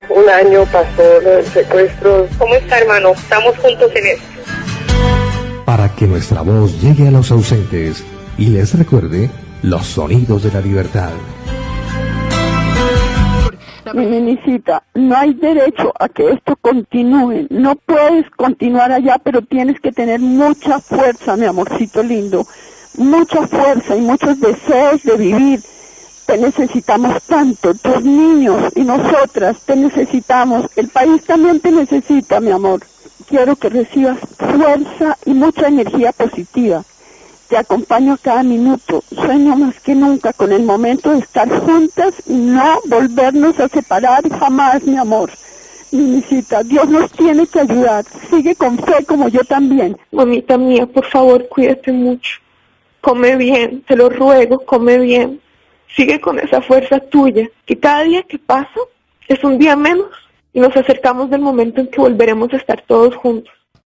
Un año pasó el secuestro. ¿Cómo está, hermano? Estamos juntos en esto. Para que nuestra voz llegue a los ausentes y les recuerde los sonidos de la libertad. Mi niñita, no hay derecho a que esto continúe. No puedes continuar allá, pero tienes que tener mucha fuerza, mi amorcito lindo. Mucha fuerza y muchos deseos de vivir. Te necesitamos tanto, tus niños y nosotras te necesitamos. El país también te necesita, mi amor. Quiero que recibas fuerza y mucha energía positiva. Te acompaño a cada minuto. Sueño más que nunca con el momento de estar juntas y no volvernos a separar jamás, mi amor. Niñita, Dios nos tiene que ayudar. Sigue con fe como yo también. Mamita mía, por favor, cuídate mucho. Come bien, te lo ruego, come bien. Sigue con esa fuerza tuya, que cada día que pasa es un día menos y nos acercamos del momento en que volveremos a estar todos juntos.